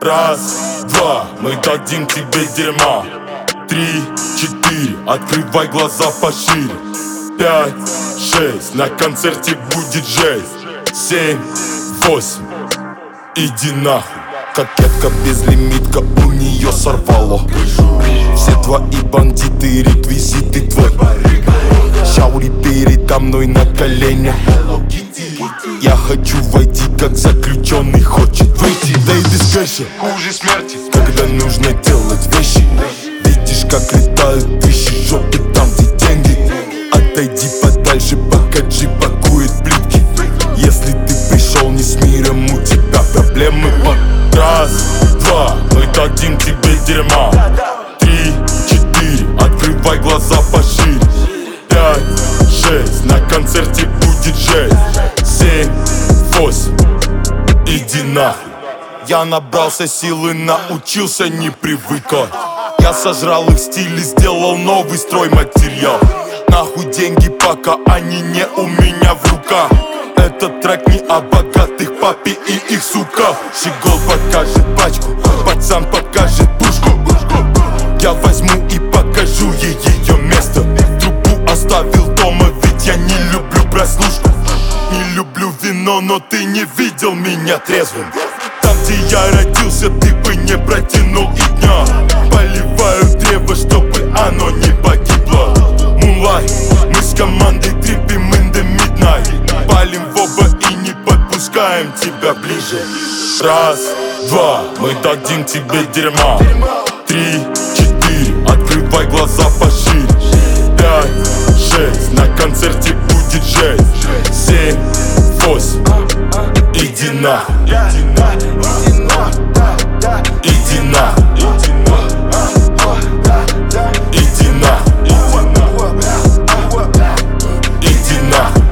Раз, два, мы дадим тебе дерьма. 3, 4, открывай глаза пошире. 5, 6, на концерте будет жесть. 7, 8, иди нахуй. Кокетка безлимитка, у нее сорвало. Все твои бандиты, реквизиты твой. Шаури передо мной на коленях. Я хочу войти, как заключенный хочет выйти. Дэйди Скэша, хуже смерти, когда нужно делать вещи. Видишь, как летают тысячи жопы там, где деньги. Отойди подальше, пока джип пакует плитки. Если ты пришел не с миром, у тебя проблемы. Раз, два, мы дадим тебе дерьма. 3, 4, открывай глаза пошире. 5, 6, на концерте будет жесть. 7, 8, иди нахуй. Я набрался силы, научился не привыкать. Я сожрал их стиль и сделал новый стройматериал. Нахуй деньги, пока они не у меня в руках. Этот трек не о богатых папе и их суках. Щегол покажет пачку, пацан покажет пушку. Я возьму и покажу ей ее место. Трубу оставил дома, ведь я не люблю прослушку. Не люблю вино, но ты не видел меня трезвым. Там, где я родился, ты бы не протянул и дня. Поливаю древо, чтобы оно не погибло. Moonlight, мы с командой трипим in the midnight. Палим в оба и не подпускаем тебя ближе. Раз, два, мы дадим тебе дерьма. 3, 4, открывай глаза пошире. 5, 6, на концерте будет жесть. 7, 8, иди нахуй. Иди нахуй. Иди нахуй. Иди нахуй.